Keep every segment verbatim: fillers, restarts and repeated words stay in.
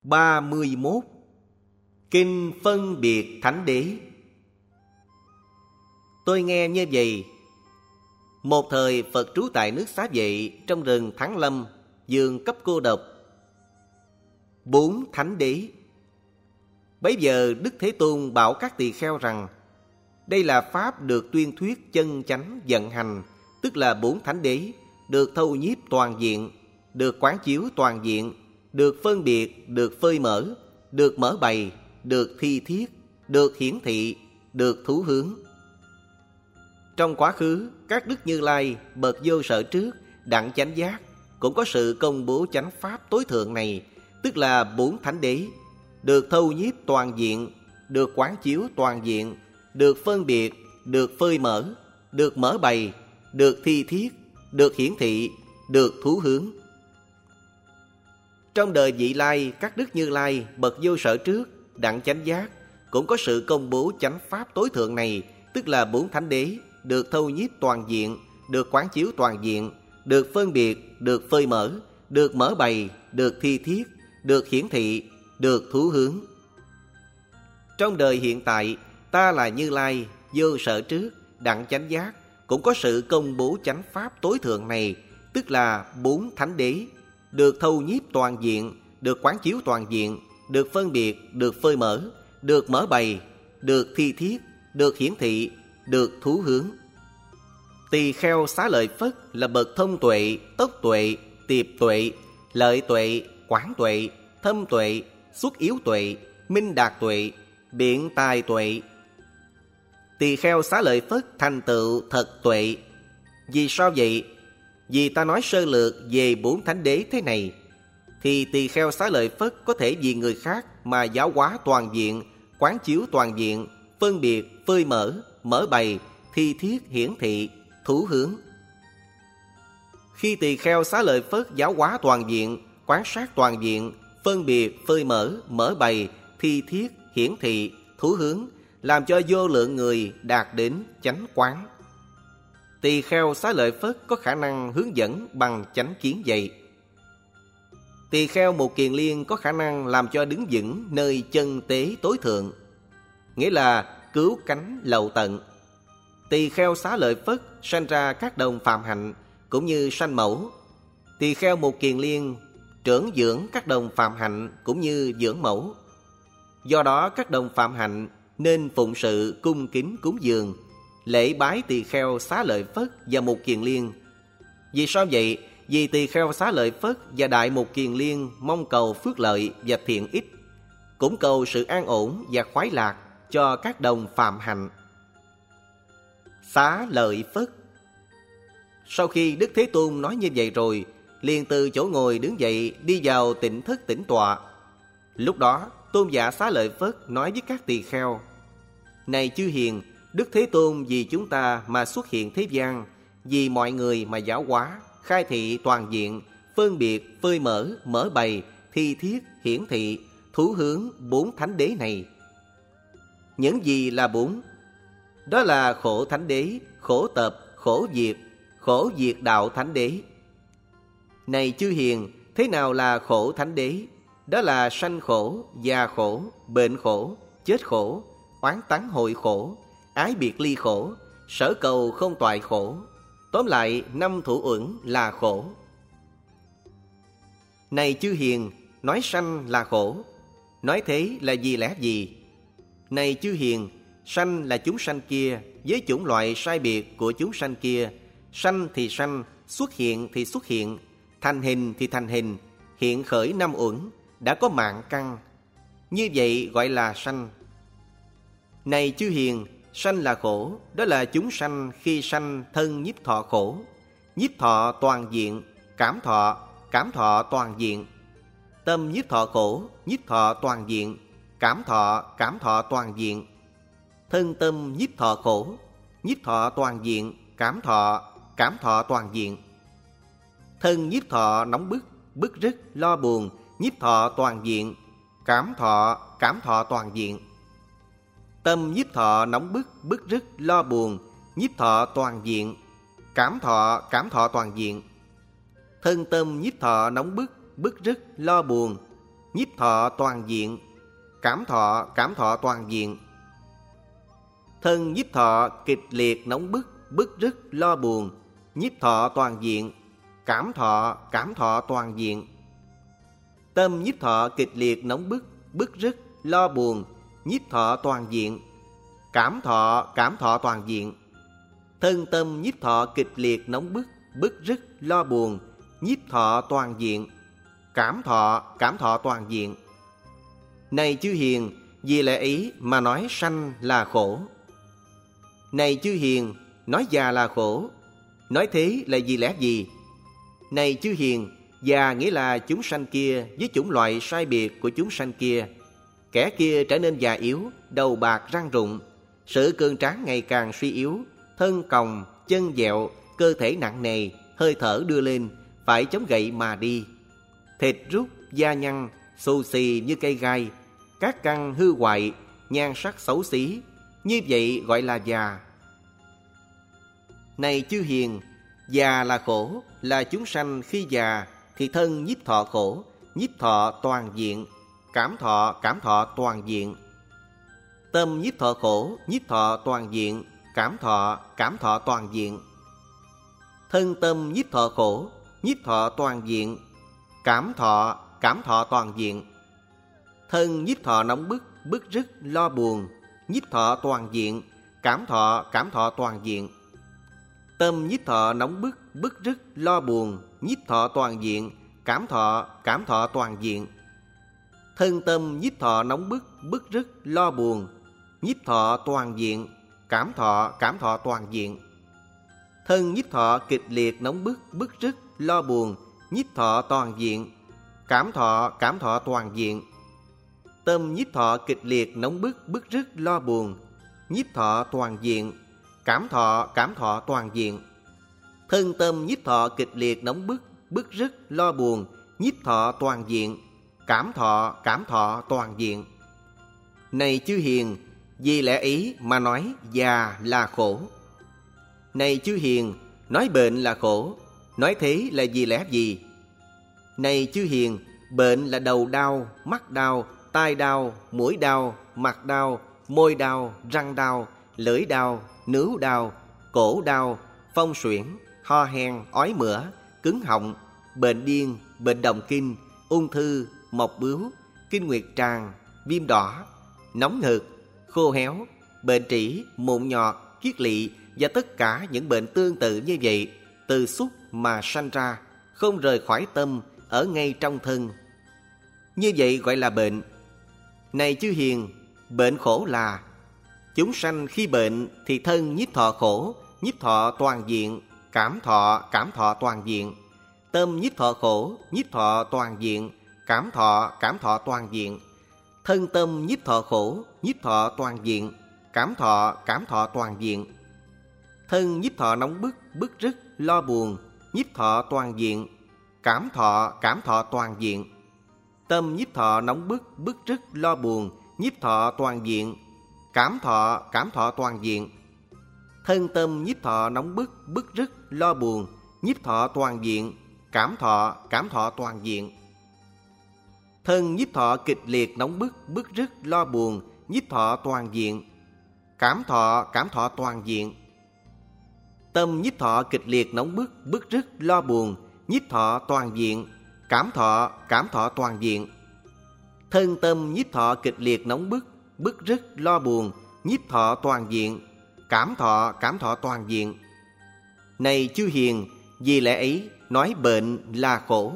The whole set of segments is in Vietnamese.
ba mươi mốt. Kinh phân biệt thánh đế. Tôi nghe như vậy. Một thời Phật trú tại nước Xá Vệ, trong rừng Thắng Lâm, vườn cấp cô độc. Bốn thánh đế. Bấy giờ Đức Thế Tôn bảo các tỳ kheo rằng đây là pháp được tuyên thuyết chân chánh vận hành, tức là bốn thánh đế, được thâu nhiếp toàn diện, được quán chiếu toàn diện, được phân biệt, được phơi mở, được mở bày, được thi thiết, được hiển thị, được thú hướng. Trong quá khứ, các đức Như Lai, bậc vô sở trước, đặng chánh giác cũng có sự công bố chánh pháp tối thượng này, tức là bốn thánh đế, được thâu nhiếp toàn diện, được quán chiếu toàn diện, được phân biệt, được phơi mở, được mở bày, được thi thiết, được hiển thị, được thú hướng. Trong đời vị lai, các đức Như Lai, bậc vô sở trước, đặng chánh giác cũng có sự công bố chánh pháp tối thượng này, tức là bốn thánh đế, được thâu nhiếp toàn diện, được quán chiếu toàn diện, được phân biệt, được phơi mở, được mở bày, được thi thiết, được hiển thị, được thú hướng. Trong đời hiện tại, ta là Như Lai, vô sở trước, đặng chánh giác cũng có sự công bố chánh pháp tối thượng này, tức là bốn thánh đế, được thâu nhiếp toàn diện, được quán chiếu toàn diện, được phân biệt, được phơi mở, được mở bày, được thi thiết, được hiển thị, được thú hướng. Tỳ kheo Xá Lợi Phất là bậc thông tuệ, tốc tuệ, tiệp tuệ, lợi tuệ, quán tuệ, thâm tuệ, xuất yếu tuệ, minh đạt tuệ, biện tài tuệ. Tỳ kheo Xá Lợi Phất thành tựu thật tuệ. Vì sao vậy? Vì ta nói sơ lược về bốn thánh đế thế này, thì tỳ kheo Xá Lợi Phất có thể vì người khác mà giáo hóa toàn diện, quán chiếu toàn diện, phân biệt, phơi mở, mở bày, thi thiết, hiển thị, thú hướng. Khi tỳ kheo Xá Lợi Phất giáo hóa toàn diện, quán sát toàn diện, phân biệt, phơi mở, mở bày, thi thiết, hiển thị, thú hướng, làm cho vô lượng người đạt đến chánh quán. Tỳ kheo Xá Lợi Phất có khả năng hướng dẫn bằng chánh kiến vậy. Tỳ kheo Một Kiền Liên có khả năng làm cho đứng vững nơi chân tế tối thượng, nghĩa là cứu cánh lậu tận. Tỳ kheo Xá Lợi Phất sanh ra các đồng phạm hạnh, cũng như sanh mẫu. Tỳ kheo Một Kiền Liên trưởng dưỡng các đồng phạm hạnh, cũng như dưỡng mẫu. Do đó các đồng phạm hạnh nên phụng sự cung kính cúng dường, lễ bái tỳ kheo Xá Lợi Phất và Một Kiền Liên. Vì sao vậy? Vì tỳ kheo Xá Lợi Phất và Đại Một Kiền Liên mong cầu phước lợi và thiện ích, cũng cầu sự an ổn và khoái lạc cho các đồng phạm hạnh. Xá Lợi Phất. Sau khi Đức Thế Tôn nói như vậy rồi, liền từ chỗ ngồi đứng dậy đi vào tịnh thất tĩnh tọa. Lúc đó Tôn giả Xá Lợi Phất nói với các tỳ kheo: Này chư hiền, Đức Thế Tôn vì chúng ta mà xuất hiện thế gian, vì mọi người mà giáo hóa, khai thị toàn diện, phân biệt, phơi mở, mở bày, thi thiết, hiển thị, thú hướng bốn thánh đế này. Những gì là bốn? Đó là khổ thánh đế, khổ tập, khổ diệt, khổ diệt đạo thánh đế. Này chư hiền, thế nào là khổ thánh đế? Đó là sanh khổ, già khổ, bệnh khổ, chết khổ, oán tắng hội khổ, ái biệt ly khổ, sở cầu không toại khổ. Tóm lại, năm thủ uẩn là khổ. Này chư hiền, nói sanh là khổ. Nói thế là vì lẽ gì? Này chư hiền, sanh là chúng sanh kia với chủng loại sai biệt của chúng sanh kia. Sanh thì sanh, xuất hiện thì xuất hiện, thành hình thì thành hình, hiện khởi năm uẩn, đã có mạng căn. Như vậy gọi là sanh. Này chư hiền, sanh là khổ, đó là chúng sanh khi sanh thân nhiếp thọ khổ. Nhiếp thọ toàn diện, cảm thọ, cảm thọ toàn diện. Tâm nhiếp thọ khổ, nhiếp thọ toàn diện, cảm thọ, cảm thọ toàn diện. Thân tâm nhiếp thọ khổ, nhiếp thọ toàn diện, cảm thọ, cảm thọ toàn diện. Thân nhiếp thọ nóng bức, bức rứt, lo buồn, nhiếp thọ toàn diện, cảm thọ, cảm thọ toàn diện. Tâm nhiếp thọ nóng bức, bức rứt, lo buồn, nhiếp thọ toàn diện, cảm thọ, cảm thọ toàn diện. Thân tâm nhiếp thọ nóng bức, bức rứt, lo buồn, nhiếp thọ toàn diện, cảm thọ, cảm thọ toàn diện. Thân nhiếp thọ kịch liệt nóng bức, bức rứt, lo buồn, nhiếp thọ toàn diện, cảm thọ, cảm thọ toàn diện. Tâm nhiếp thọ kịch liệt nóng bức, bức rứt, lo buồn, nhiếp thọ toàn diện, cảm thọ, cảm thọ toàn diện. Thân tâm nhiếp thọ kịch liệt nóng bức, bức rứt, lo buồn, nhiếp thọ toàn diện, cảm thọ, cảm thọ toàn diện. Này chư hiền, vì lẽ ấy mà nói sanh là khổ. Này chư hiền, nói già là khổ. Nói thế là vì lẽ gì? Này chư hiền, già nghĩa là chúng sanh kia với chủng loại sai biệt của chúng sanh kia. Kẻ kia trở nên già yếu, đầu bạc răng rụng, sự cường tráng ngày càng suy yếu, thân còng, chân dẹo, cơ thể nặng nề, hơi thở đưa lên, phải chống gậy mà đi. Thịt rút, da nhăn, xù xì như cây gai, các căn hư hoại, nhan sắc xấu xí, như vậy gọi là già. Này chư hiền, già là khổ, là chúng sanh khi già thì thân nhiếp thọ khổ, nhiếp thọ toàn diện, cảm thọ, cảm thọ toàn diện. Tâm nhiếp thọ khổ, nhiếp thọ toàn diện, cảm thọ, cảm thọ toàn diện. Thân tâm nhiếp thọ khổ, nhiếp thọ toàn diện, cảm thọ, cảm thọ toàn diện. Thân nhiếp thọ nóng bức, bức rứt, lo buồn, nhiếp thọ toàn diện, cảm thọ, cảm thọ toàn diện. Tâm nhiếp thọ nóng bức, bức rứt, lo buồn, nhiếp thọ toàn diện, cảm thọ, cảm thọ toàn diện. Thân tâm nhiếp thọ nóng bức, bức rứt, lo buồn, nhiếp thọ toàn diện, cảm thọ, cảm thọ toàn diện. Thân nhiếp thọ kịch liệt nóng bức, bức rứt, lo buồn, nhiếp thọ toàn diện, cảm thọ, cảm thọ toàn diện. Tâm nhiếp thọ kịch liệt nóng bức, bức rứt, lo buồn, nhiếp thọ toàn diện, cảm thọ, cảm thọ toàn diện. Thân tâm nhiếp thọ kịch liệt nóng bức, bức rứt, lo buồn, nhiếp thọ toàn diện, cảm thọ, cảm thọ toàn diện. Này chư hiền, vì lẽ ấy mà nói già là khổ. Này chư hiền, nói bệnh là khổ. Nói thế là vì lẽ gì? Này chư hiền, bệnh là đầu đau, mắt đau, tai đau, mũi đau, mặt đau, môi đau, răng đau, lưỡi đau, nướu đau, cổ đau, phong suyễn, ho hen, ói mửa, cứng họng, bệnh điên, bệnh động kinh, ung thư, mọc bướu, kinh nguyệt tràng, viêm đỏ, nóng ngực, khô héo, bệnh trĩ, mụn nhọt, kiết lỵ và tất cả những bệnh tương tự như vậy từ xúc mà sanh ra, không rời khỏi tâm, ở ngay trong thân. Như vậy gọi là bệnh. Này chư hiền, bệnh khổ là chúng sanh khi bệnh thì thân nhiếp thọ khổ, nhiếp thọ toàn diện, cảm thọ, cảm thọ toàn diện. Tâm nhiếp thọ khổ, nhiếp thọ toàn diện, cảm thọ, cảm thọ toàn diện. Thân tâm nhiếp thọ khổ, nhiếp thọ toàn diện, cảm thọ, cảm thọ toàn diện. Thân nhiếp thọ nóng bức, bức rứt, lo buồn, nhiếp thọ toàn diện, cảm thọ, cảm thọ toàn diện. Tâm nhiếp thọ nóng bức, bức rứt, lo buồn, nhiếp thọ toàn diện, cảm thọ, cảm thọ toàn diện. Thân tâm nhiếp thọ nóng bức, bức rứt, lo buồn, nhiếp thọ toàn diện, cảm thọ, cảm thọ toàn diện. Thân nhiếp thọ kịch liệt nóng bức, bức rứt, lo buồn, nhiếp thọ toàn diện, cảm thọ, cảm thọ toàn diện. Tâm nhiếp thọ kịch liệt nóng bức, bức rứt, lo buồn, nhiếp thọ toàn diện, cảm thọ, cảm thọ toàn diện. Thân tâm nhiếp thọ kịch liệt nóng bức, bức rứt, lo buồn, nhiếp thọ toàn diện, cảm thọ, cảm thọ toàn diện. Này chư hiền, vì lẽ ấy nói bệnh là khổ.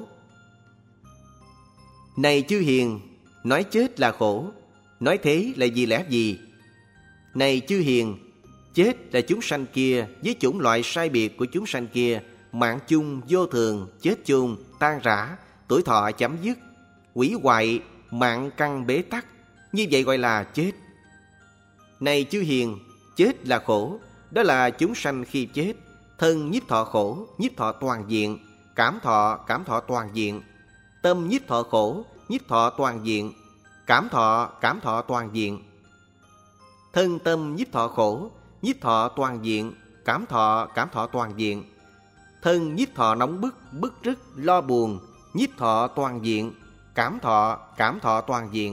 Này chư hiền, nói chết là khổ. Nói thế là vì lẽ gì? Này chư hiền, chết là chúng sanh kia với chủng loại sai biệt của chúng sanh kia, mạng chung vô thường, chết chung, tan rã, tuổi thọ chấm dứt, hủy hoại, mạng căn bế tắc, như vậy gọi là chết. Này chư hiền, chết là khổ, đó là chúng sanh khi chết, thân nhiếp thọ khổ, nhiếp thọ toàn diện, cảm thọ, cảm thọ toàn diện. Tâm nhiếp thọ khổ, nhiếp thọ toàn diện, cảm thọ, cảm thọ toàn diện. Thân tâm nhiếp thọ khổ, nhiếp thọ toàn diện, cảm thọ, cảm thọ toàn diện. Thân nhiếp thọ nóng bức, bức rứt, lo buồn, nhiếp thọ toàn diện, cảm thọ, cảm thọ toàn diện.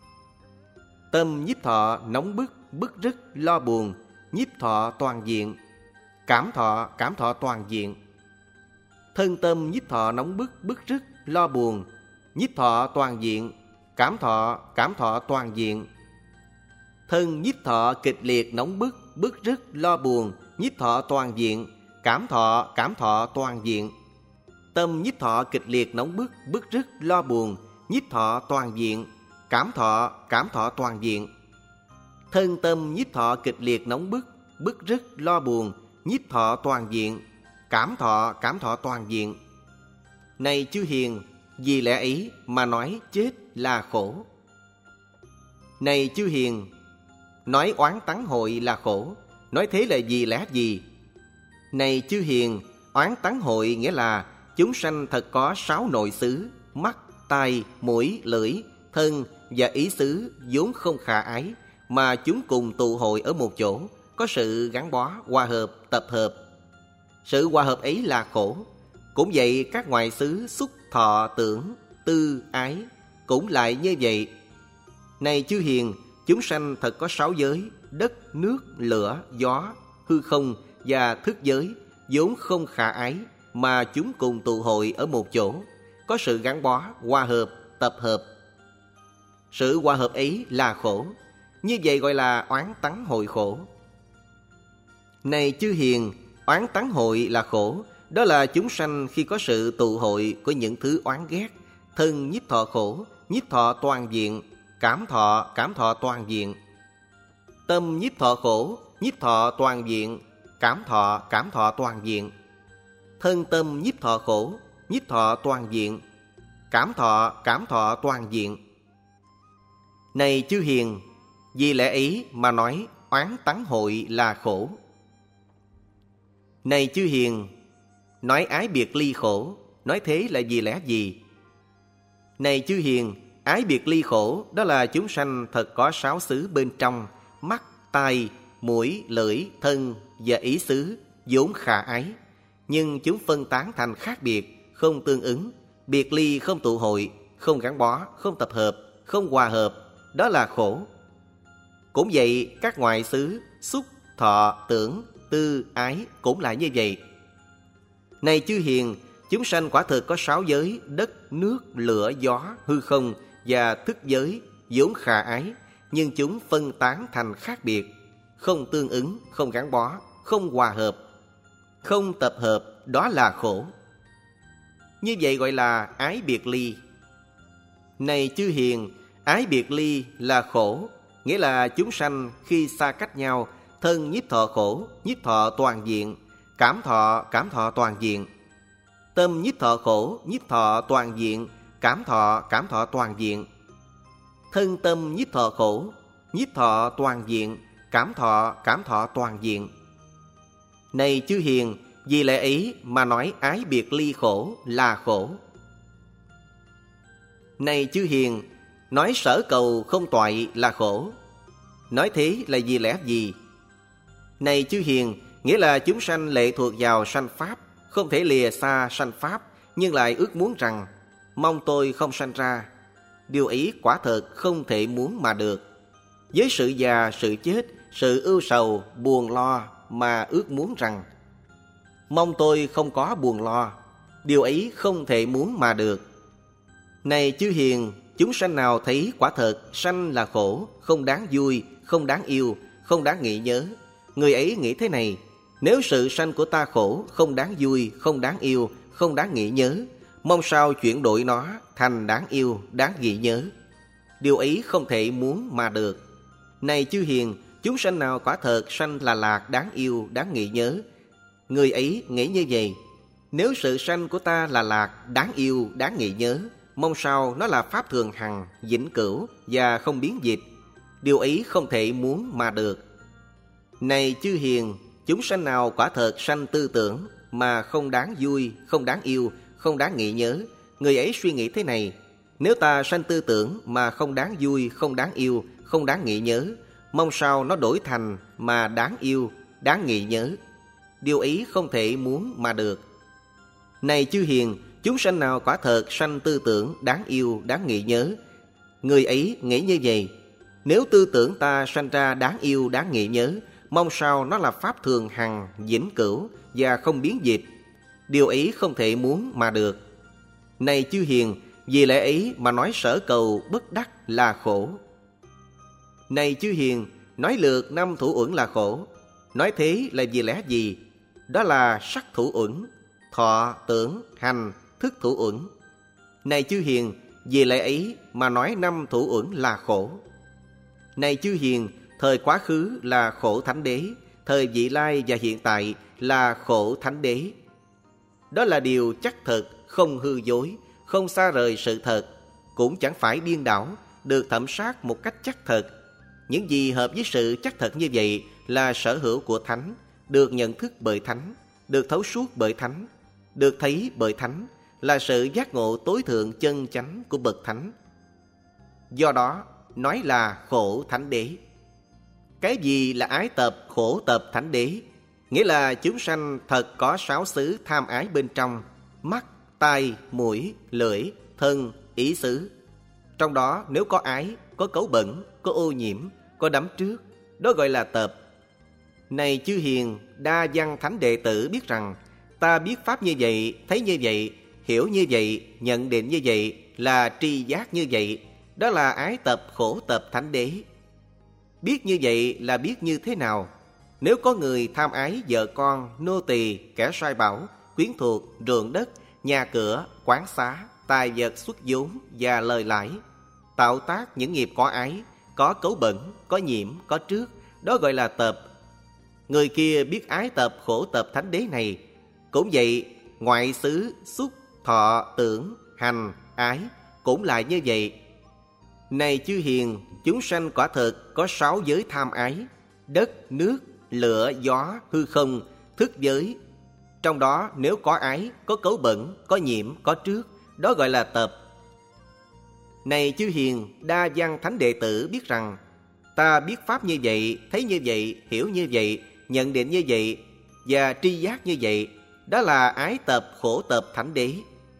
Tâm nhiếp thọ nóng bức, bức rứt, lo buồn, nhiếp thọ toàn diện. Cảm thọ, cảm thọ toàn diện. Thân tâm nhiếp thọ nóng bức, bức rứt, lo buồn, nhiếp thọ toàn diện. Cảm thọ, cảm thọ toàn diện. Thân nhiếp thọ kịch liệt nóng bức, bức rứt, lo buồn, nhiếp thọ toàn diện. Cảm thọ, cảm thọ toàn diện. Tâm nhiếp thọ kịch liệt nóng bức, bức rứt, lo buồn, nhiếp thọ toàn diện. Cảm thọ, cảm thọ toàn diện. Thân tâm nhiếp thọ kịch liệt nóng bức, bức rứt, lo buồn, nhiếp thọ toàn diện. Cảm thọ, cảm thọ toàn diện. Này chư hiền, vì lẽ ấy mà nói chết là khổ. Này chư hiền, nói oán tắng hội là khổ. Nói thế là vì lẽ gì? Này chư hiền, oán tắng hội nghĩa là chúng sanh thật có sáu nội xứ: mắt, tai, mũi, lưỡi, thân và ý xứ vốn không khả ái, mà chúng cùng tụ hội ở một chỗ, có sự gắn bó, hòa hợp, tập hợp. Sự hòa hợp ấy là khổ. Cũng vậy, các ngoại xứ xúc, thọ, tưởng, tư, ái cũng lại như vậy. Này chư hiền, chúng sanh thật có sáu giới: đất, nước, lửa, gió, hư không và thức giới vốn không khả ái, mà chúng cùng tụ hội ở một chỗ, có sự gắn bó, hòa hợp, tập hợp. Sự hòa hợp ấy là khổ. Như vậy gọi là oán tắng hội khổ. Này chư hiền, oán tắng hội là khổ. Đó là chúng sanh khi có sự tụ hội của những thứ oán ghét. Thân nhiếp thọ khổ, nhiếp thọ toàn diện. Cảm thọ, cảm thọ toàn diện. Tâm nhiếp thọ khổ, nhiếp thọ toàn diện. Cảm thọ, cảm thọ toàn diện. Thân tâm nhiếp thọ khổ, nhiếp thọ toàn diện. Cảm thọ, cảm thọ toàn diện. Này chư hiền, vì lẽ ấy mà nói oán tắng hội là khổ. Này chư hiền, nói ái biệt ly khổ. Nói thế là vì lẽ gì? Này chư hiền, ái biệt ly khổ đó là chúng sanh thật có sáu xứ bên trong: mắt, tai, mũi, lưỡi, thân và ý xứ vốn khả ái, nhưng chúng phân tán thành khác biệt, không tương ứng, biệt ly không tụ hội, không gắn bó, không tập hợp, không hòa hợp. Đó là khổ. Cũng vậy, các ngoại xứ xúc, thọ, tưởng, tư, ái cũng là như vậy. Này chư hiền, chúng sanh quả thực có sáu giới: đất, nước, lửa, gió, hư không và thức giới vốn khả ái, nhưng chúng phân tán thành khác biệt, không tương ứng, không gắn bó, không hòa hợp, không tập hợp. Đó là khổ. Như vậy gọi là ái biệt ly. Này chư hiền, ái biệt ly là khổ. Nghĩa là chúng sanh khi xa cách nhau, thân nhiếp thọ khổ, nhiếp thọ toàn diện. Cảm thọ, cảm thọ toàn diện. Tâm nhiếp thọ khổ, nhiếp thọ toàn diện. Cảm thọ, cảm thọ toàn diện. Thân tâm nhiếp thọ khổ, nhiếp thọ toàn diện. Cảm thọ, cảm thọ toàn diện. Này chư hiền, vì lẽ ấy mà nói ái biệt ly khổ là khổ. Này chư hiền, nói sở cầu không toại là khổ. Nói thế là vì lẽ gì? Này chư hiền, nghĩa là chúng sanh lệ thuộc vào sanh pháp, không thể lìa xa sanh pháp, nhưng lại ước muốn rằng mong tôi không sanh ra. Điều ấy quả thật không thể muốn mà được. Với sự già, sự chết, sự ưu sầu, buồn lo mà ước muốn rằng mong tôi không có buồn lo. Điều ấy không thể muốn mà được. Này chư hiền, chúng sanh nào thấy quả thật sanh là khổ, không đáng vui, không đáng yêu, không đáng nghĩ nhớ, người ấy nghĩ thế này: nếu sự sanh của ta khổ, không đáng vui, không đáng yêu, không đáng nghĩ nhớ, mong sao chuyển đổi nó thành đáng yêu, đáng nghĩ nhớ. Điều ấy không thể muốn mà được. Này chư hiền, chúng sanh nào quả thật sanh là lạc, đáng yêu, đáng nghĩ nhớ, người ấy nghĩ như vậy: nếu sự sanh của ta là lạc, đáng yêu, đáng nghĩ nhớ, mong sao nó là pháp thường hằng, vĩnh cửu và không biến dịch. Điều ấy không thể muốn mà được. Này chư hiền, chúng sanh nào quả thật sanh tư tưởng mà không đáng vui, không đáng yêu, không đáng nghĩ nhớ, người ấy suy nghĩ thế này: nếu ta sanh tư tưởng mà không đáng vui, không đáng yêu, không đáng nghĩ nhớ, mong sao nó đổi thành mà đáng yêu, đáng nghĩ nhớ. Điều ấy không thể muốn mà được. Này chư hiền, chúng sanh nào quả thật sanh tư tưởng đáng yêu, đáng nghĩ nhớ, người ấy nghĩ như vậy. Nếu tư tưởng ta sanh ra đáng yêu, đáng nghĩ nhớ, mong sao nó là pháp thường hằng, vĩnh cửu và không biến dịch. Điều ấy không thể muốn mà được. Này chư hiền, vì lẽ ấy mà nói sở cầu bất đắc là khổ. Này chư hiền, nói lượt năm thủ uẩn là khổ. Nói thế là vì lẽ gì? Đó là sắc thủ uẩn, thọ, tưởng, hành, thức thủ uẩn. Này chư hiền, vì lẽ ấy mà nói năm thủ uẩn là khổ. Này chư hiền, thời quá khứ là khổ thánh đế, thời vị lai và hiện tại là khổ thánh đế. Đó là điều chắc thật, không hư dối, không xa rời sự thật, cũng chẳng phải điên đảo, được thẩm sát một cách chắc thật. Những gì hợp với sự chắc thật như vậy là sở hữu của Thánh, được nhận thức bởi Thánh, được thấu suốt bởi Thánh, được thấy bởi Thánh, là sự giác ngộ tối thượng chân chánh của bậc Thánh. Do đó, nói là khổ thánh đế. Cái gì là ái tập, khổ tập thánh đế? Nghĩa là chúng sanh thật có sáu xứ tham ái bên trong: mắt, tai, mũi, lưỡi, thân, ý xứ. Trong đó nếu có ái, có cấu bẩn, có ô nhiễm, có đắm trước, đó gọi là tập. Này chư hiền, đa văn thánh đệ tử biết rằng ta biết pháp như vậy, thấy như vậy, hiểu như vậy, nhận định như vậy, là tri giác như vậy. Đó là ái tập, khổ tập thánh đế. Biết như vậy là biết như thế nào? Nếu có người tham ái vợ con, nô tỳ, kẻ sai bảo, quyến thuộc, ruộng đất, nhà cửa, quán xá, tài vật xuất vốn và lời lãi, tạo tác những nghiệp có ái, có cấu bẩn, có nhiễm, có trước, đó gọi là tập. Người kia biết ái tập, khổ tập thánh đế này. Cũng vậy, ngoại xứ, xúc, thọ, tưởng, hành, ái cũng lại như vậy. Này chư hiền, chúng sanh quả thực có sáu giới tham ái: đất, nước, lửa, gió, hư không, thức giới. Trong đó nếu có ái, có cấu bẩn, có nhiễm, có trước, đó gọi là tập. Này chư hiền, đa văn thánh đệ tử biết rằng ta biết pháp như vậy, thấy như vậy, hiểu như vậy, nhận định như vậy và tri giác như vậy. Đó là ái tập, khổ tập thánh đế.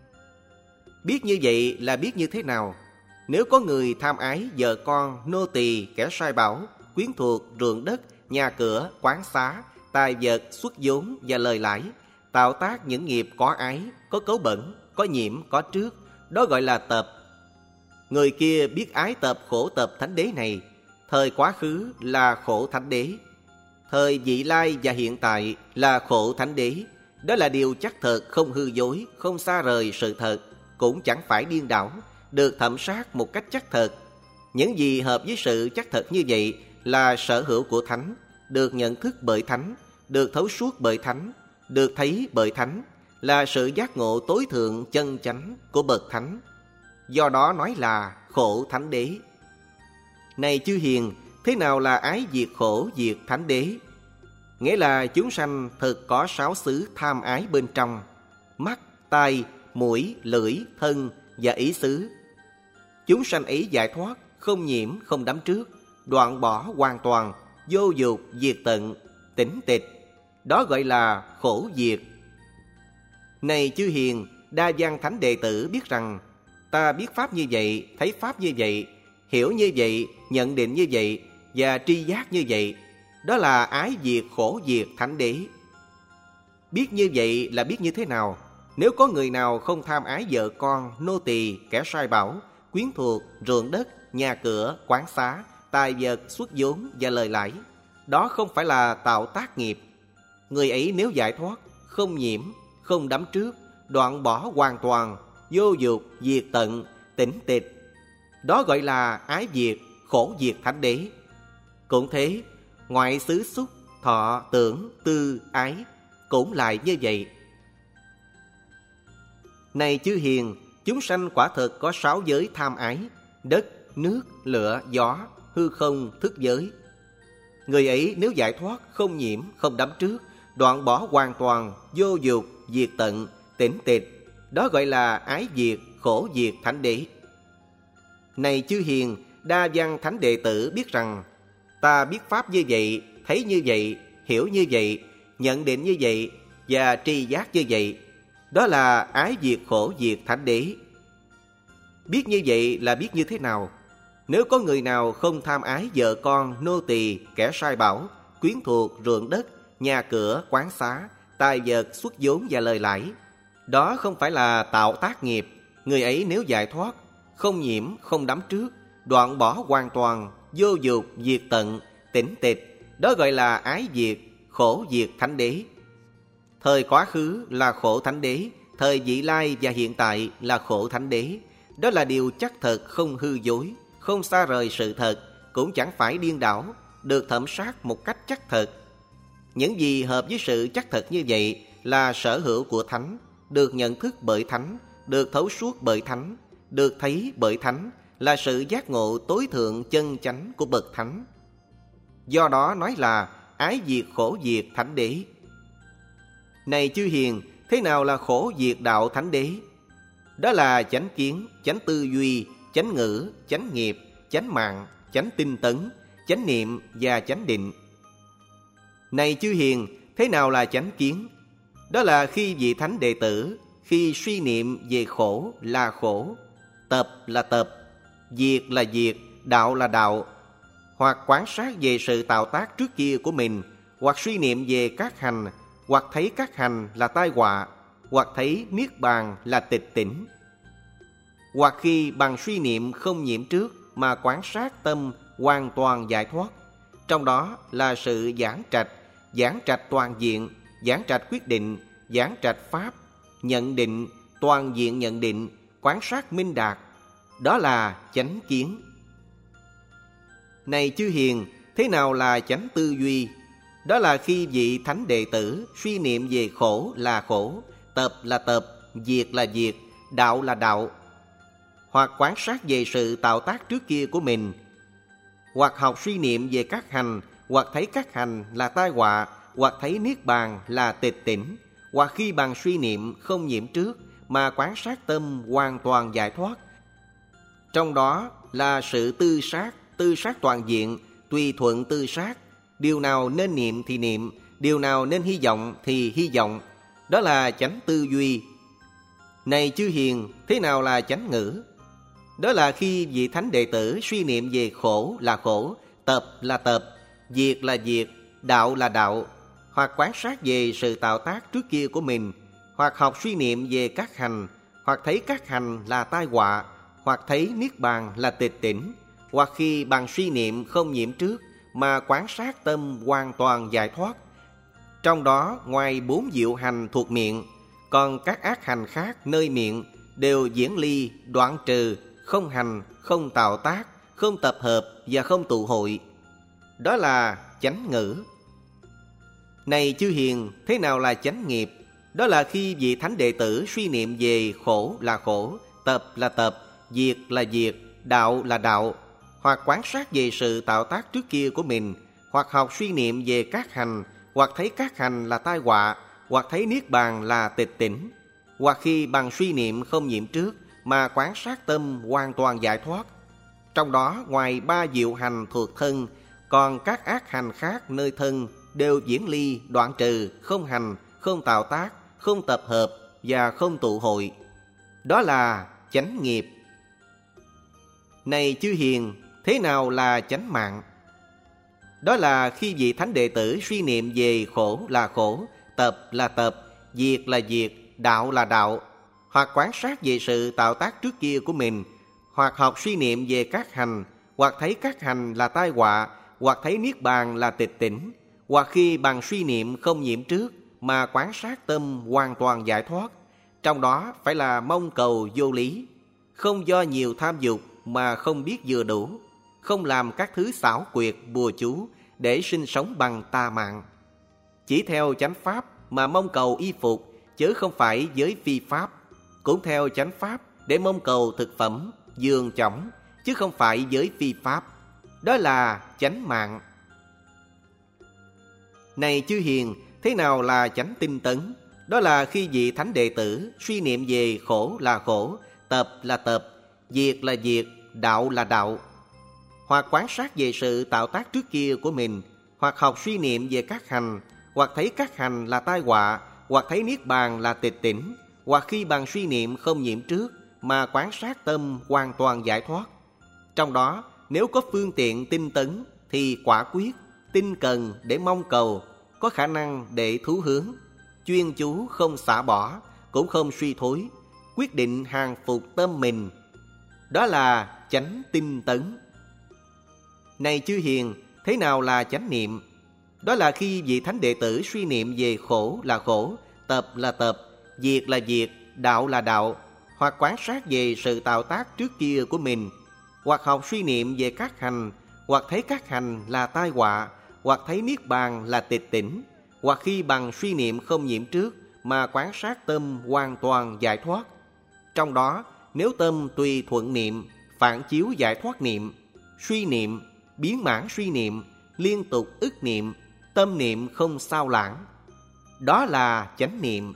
Biết như vậy là biết như thế nào? Nếu có người tham ái vợ con, nô tỳ, kẻ sai bảo, quyến thuộc, ruộng đất, nhà cửa, quán xá, tài vật, xuất vốn và lời lãi, tạo tác những nghiệp có ái, có cấu bẩn, có nhiễm, có trước, đó gọi là tập. Người kia biết ái tập, khổ tập thánh đế này. Thời quá khứ là khổ thánh đế, thời vị lai và hiện tại là khổ thánh đế. Đó là điều chắc thật, không hư dối, không xa rời sự thật, cũng chẳng phải điên đảo, được thẩm sát một cách chắc thật. Những gì hợp với sự chắc thật như vậy là sở hữu của Thánh, được nhận thức bởi Thánh, được thấu suốt bởi Thánh, được thấy bởi Thánh, là sự giác ngộ tối thượng chân chánh của bậc Thánh. Do đó nói là khổ thánh đế. Này chư hiền, thế nào là ái diệt khổ diệt thánh đế? Nghĩa là chúng sanh thực có sáu xứ tham ái bên trong: mắt, tai, mũi, lưỡi, thân và ý xứ. Chúng sanh ấy giải thoát, không nhiễm, không đắm trước, đoạn bỏ hoàn toàn, vô dục, diệt tận, tĩnh tịch. Đó gọi là khổ diệt. Này chư hiền, đa văn thánh đệ tử biết rằng ta biết pháp như vậy, thấy pháp như vậy, hiểu như vậy, nhận định như vậy và tri giác như vậy. Đó là ái diệt, khổ diệt thánh đế. Biết như vậy là biết như thế nào? Nếu có người nào không tham ái vợ con, nô tỳ, kẻ sai bảo, quyến thuộc, ruộng đất, nhà cửa, quán xá, tài vật, xuất vốn và lời lãi, đó không phải là tạo tác nghiệp. Người ấy nếu giải thoát, không nhiễm, không đắm trước, đoạn bỏ hoàn toàn, vô dục, diệt tận, tĩnh tịch, đó gọi là ái diệt, khổ diệt thánh đế. Cũng thế, ngoại xứ xúc, thọ, tưởng, tư, ái cũng lại như vậy. Này chư hiền, chúng sanh quả thực có sáu giới tham ái: đất, nước, lửa, gió, hư không, thức giới. Người ấy nếu giải thoát, không nhiễm, không đắm trước, đoạn bỏ hoàn toàn, vô dục, diệt tận, tĩnh tịch, đó gọi là ái diệt, khổ diệt thánh đế. Này chư hiền, đa văn thánh đệ tử biết rằng ta biết pháp như vậy, thấy như vậy, hiểu như vậy, nhận định như vậy và tri giác như vậy. Đó là ái diệt khổ diệt thánh đế. Biết như vậy là biết như thế nào? Nếu có người nào không tham ái vợ con, nô tỳ, kẻ sai bảo, quyến thuộc, ruộng đất, nhà cửa, quán xá, tài vật, xuất vốn và lời lãi, đó không phải là tạo tác nghiệp. Người ấy nếu giải thoát, không nhiễm, không đắm trước, đoạn bỏ hoàn toàn, vô dục, diệt tận, tĩnh tịch, đó gọi là ái diệt, khổ diệt thánh đế. Thời quá khứ là khổ thánh đế, thời vị lai và hiện tại là khổ thánh đế. Đó là điều chắc thật, không hư dối, không xa rời sự thật, cũng chẳng phải điên đảo, được thẩm sát một cách chắc thật. Những gì hợp với sự chắc thật như vậy là sở hữu của thánh, được nhận thức bởi thánh, được thấu suốt bởi thánh, được thấy bởi thánh, là sự giác ngộ tối thượng chân chánh của bậc thánh. Do đó nói là ái diệt khổ diệt thánh đế. Này chư hiền, thế nào là khổ diệt đạo thánh đế? Đó là chánh kiến, chánh tư duy, chánh ngữ, chánh nghiệp, chánh mạng, chánh tinh tấn, chánh niệm và chánh định. Này chư hiền, thế nào là chánh kiến? Đó là khi vị thánh đệ tử, khi suy niệm về khổ là khổ, tập là tập, diệt là diệt, đạo là đạo, hoặc quan sát về sự tạo tác trước kia của mình, hoặc suy niệm về các hành, hoặc thấy các hành là tai họa, hoặc thấy niết bàn là tịch tỉnh, hoặc khi bằng suy niệm không nhiễm trước mà quán sát tâm hoàn toàn giải thoát. Trong đó là sự giảng trạch, giảng trạch toàn diện, giảng trạch quyết định, giảng trạch pháp, nhận định, toàn diện nhận định, quán sát minh đạt. Đó là chánh kiến. Này chư hiền, thế nào là chánh tư duy? Đó là khi vị thánh đệ tử suy niệm về khổ là khổ, tập là tập, diệt là diệt, đạo là đạo, hoặc quán sát về sự tạo tác trước kia của mình, hoặc học suy niệm về các hành, hoặc thấy các hành là tai họa, hoặc thấy niết bàn là tịch tỉnh, hoặc khi bằng suy niệm không nhiễm trước mà quán sát tâm hoàn toàn giải thoát. Trong đó là sự tư sát, tư sát toàn diện, tùy thuận tư sát, điều nào nên niệm thì niệm, điều nào nên hy vọng thì hy vọng. Đó là chánh tư duy. Này chư hiền, thế nào là chánh ngữ? Đó là khi vị thánh đệ tử suy niệm về khổ là khổ, tập là tập, diệt là diệt, đạo là đạo, hoặc quán sát về sự tạo tác trước kia của mình, hoặc học suy niệm về các hành, hoặc thấy các hành là tai họa, hoặc thấy niết bàn là tịch tỉnh, hoặc khi bằng suy niệm không nhiễm trước mà quán sát tâm hoàn toàn giải thoát. Trong đó ngoài bốn diệu hành thuộc miệng, còn các ác hành khác nơi miệng đều diễn ly, đoạn trừ, không hành, không tạo tác, không tập hợp và không tụ hội. Đó là chánh ngữ. Này chư hiền, thế nào là chánh nghiệp? Đó là khi vị thánh đệ tử suy niệm về khổ là khổ, tập là tập, diệt là diệt, đạo là đạo, hoặc quán sát về sự tạo tác trước kia của mình, hoặc học suy niệm về các hành, hoặc thấy các hành là tai họa, hoặc thấy niết bàn là tịch tỉnh, hoặc khi bằng suy niệm không nhiễm trước mà quán sát tâm hoàn toàn giải thoát. Trong đó ngoài ba diệu hành thuộc thân, còn các ác hành khác nơi thân đều diễn ly, đoạn trừ, không hành, không tạo tác, không tập hợp và không tụ hội. Đó là chánh nghiệp. Này chư hiền, thế nào là chánh mạng? Đó là khi vị thánh đệ tử suy niệm về khổ là khổ, tập là tập, diệt là diệt, đạo là đạo, hoặc quán sát về sự tạo tác trước kia của mình, hoặc học suy niệm về các hành, hoặc thấy các hành là tai họa, hoặc thấy niết bàn là tịch tỉnh, hoặc khi bằng suy niệm không nhiễm trước mà quán sát tâm hoàn toàn giải thoát. Trong đó phải là mong cầu vô lý, không do nhiều tham dục mà không biết vừa đủ, không làm các thứ xảo quyệt bùa chú để sinh sống bằng tà mạng. Chỉ theo chánh pháp mà mong cầu y phục, chứ không phải với phi pháp. Cũng theo chánh pháp để mong cầu thực phẩm, giường chõng, chứ không phải với phi pháp. Đó là chánh mạng. Này chư hiền, thế nào là chánh tinh tấn? Đó là khi vị thánh đệ tử suy niệm về khổ là khổ, tập là tập, diệt là diệt, đạo là đạo, hoặc quán sát về sự tạo tác trước kia của mình, hoặc học suy niệm về các hành, hoặc thấy các hành là tai họa, hoặc thấy niết bàn là tịch tỉnh, hoặc khi bằng suy niệm không nhiễm trước mà quán sát tâm hoàn toàn giải thoát. Trong đó, nếu có phương tiện tinh tấn thì quả quyết, tinh cần để mong cầu, có khả năng để thú hướng, chuyên chú không xả bỏ, cũng không suy thối, quyết định hàng phục tâm mình. Đó là chánh tinh tấn. Này chư hiền, thế nào là chánh niệm? Đó là khi vị thánh đệ tử suy niệm về khổ là khổ, tập là tập, diệt là diệt, đạo là đạo, hoặc quán sát về sự tạo tác trước kia của mình, hoặc học suy niệm về các hành, hoặc thấy các hành là tai họa, hoặc thấy niết bàn là tịch tỉnh, hoặc khi bằng suy niệm không nhiễm trước mà quán sát tâm hoàn toàn giải thoát. Trong đó, nếu tâm tùy thuận niệm, phản chiếu giải thoát niệm, suy niệm, biến mãn suy niệm, liên tục ức niệm, tâm niệm không sao lãng, đó là chánh niệm.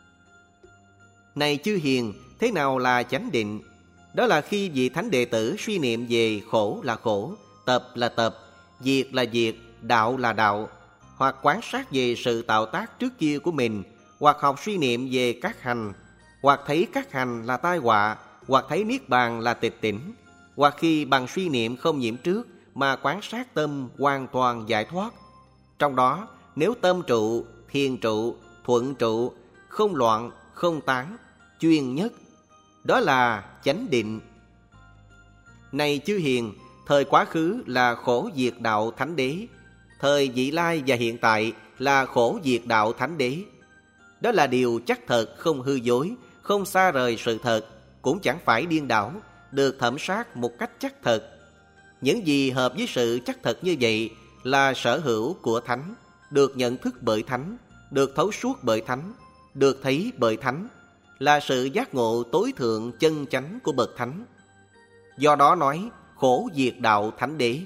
Này chư hiền, thế nào là chánh định? Đó là khi vị thánh đệ tử suy niệm về khổ là khổ, tập là tập, diệt là diệt, đạo là đạo, hoặc quán sát về sự tạo tác trước kia của mình, hoặc học suy niệm về các hành, hoặc thấy các hành là tai họa, hoặc thấy niết bàn là tịch tỉnh, hoặc khi bằng suy niệm không nhiễm trước mà quán sát tâm hoàn toàn giải thoát. Trong đó, nếu tâm trụ, thiền trụ, thuận trụ, không loạn, không tán, chuyên nhất, đó là chánh định. Này chư hiền, thời quá khứ là khổ diệt đạo thánh đế, thời vị lai và hiện tại là khổ diệt đạo thánh đế. Đó là điều chắc thật, không hư dối, không xa rời sự thật, cũng chẳng phải điên đảo, được thẩm sát một cách chắc thật. Những gì hợp với sự chắc thật như vậy là sở hữu của thánh, được nhận thức bởi thánh, được thấu suốt bởi thánh, được thấy bởi thánh, là sự giác ngộ tối thượng chân chánh của bậc thánh. Do đó nói khổ diệt đạo thánh đế.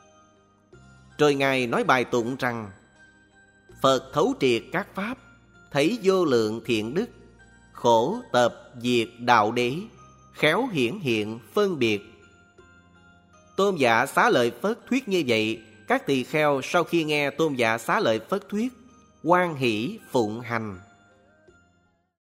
Rồi Ngài nói bài tụng rằng: Phật thấu triệt các pháp, thấy vô lượng thiện đức, khổ tập diệt đạo đế, khéo hiển hiện phân biệt. Tôn giả Xá Lợi Phất thuyết như vậy, các tỳ kheo sau khi nghe tôn giả Xá Lợi Phất thuyết, hoan hỷ phụng hành.